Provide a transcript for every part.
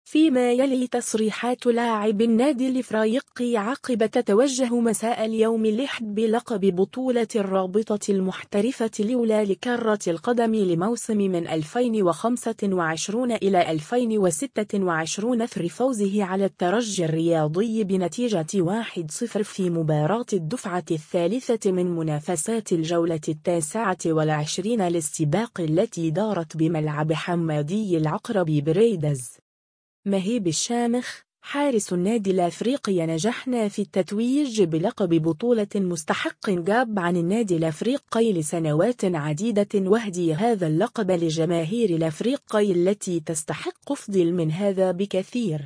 فيما يلي تصريحات لاعب النادي الإفريقي عقب تتوجه مساء اليوم الأحد بلقب بطولة الرابطة المحترفة الأولى لكرة القدم لموسم من 2025 إلى 2026 أثر فوزه على الترجي الرياضي بنتيجة 1-0 في مباراة الدفعة الثالثة من منافسات الجولة 29 للسباق التي دارت بملعب حمادي العقرب بريدز. مهيب الشامخ حارس النادي الأفريقي: نجحنا في التتويج بلقب بطولة مستحق جاب عن النادي الأفريقي لسنوات عديدة، وهدي هذا اللقب لجماهير الأفريقي التي تستحق أفضل من هذا بكثير.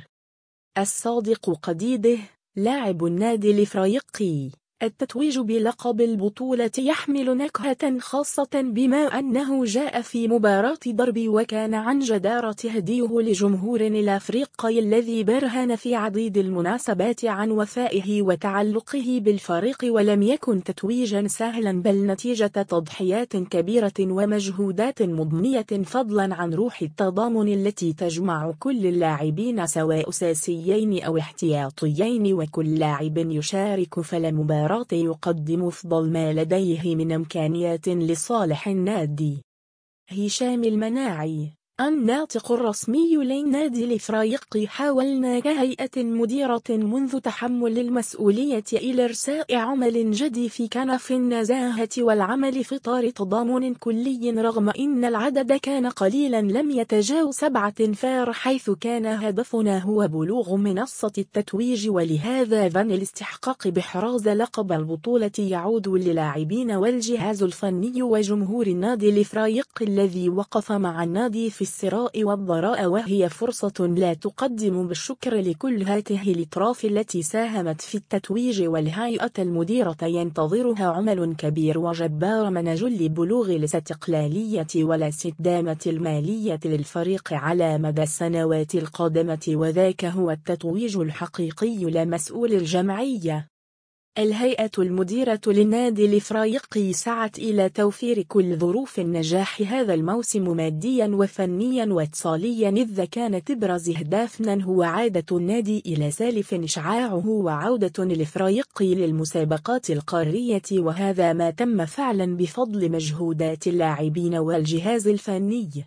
الصادق قديده لاعب النادي الإفريقي: التتويج بلقب البطولة يحمل نكهة خاصة بما أنه جاء في مباراة دربي، وكان عن جدارة هديه لجمهور الأفريقي الذي برهن في عديد المناسبات عن وفائه وتعلقه بالفريق، ولم يكن تتويجا سهلا بل نتيجة تضحيات كبيرة ومجهودات مضنية، فضلا عن روح التضامن التي تجمع كل اللاعبين سواء أساسيين أو احتياطيين، وكل لاعب يشارك فلا مباراة يقدم أفضل ما لديه من إمكانيات لصالح النادي. هشام المناعي الناطق الرسمي للنادي الإفريقي: حاولنا كهيئة مديرة منذ تحمل المسؤولية إلى إرساء عمل جدي في كنف النزاهة والعمل في إطار تضامن كلي، رغم إن العدد كان قليلا لم يتجاوز 7 فار، حيث كان هدفنا هو بلوغ منصة التتويج، ولهذا ظن الاستحقاق بإحراز لقب البطولة يعود للاعبين والجهاز الفني وجمهور النادي الإفريقي الذي وقف مع النادي في السراء والضراء، وهي فرصة لا تقدم بالشكر لكل هذه الأطراف التي ساهمت في التتويج، والهيئة المديرة ينتظرها عمل كبير وجبار من أجل بلوغ الاستقلالية والاستدامة المالية للفريق على مدى السنوات القادمة، وذاك هو التتويج الحقيقي لا مسؤول الجمعية. الهيئة المديرة للنادي الإفريقي سعت إلى توفير كل ظروف النجاح هذا الموسم ماديا وفنيا واتصاليا، إذ كانت إبرز أهدافنا هو عادة النادي إلى سالف إشعاعه وعودة الإفريقي للمسابقات القارية، وهذا ما تم فعلا بفضل مجهودات اللاعبين والجهاز الفني.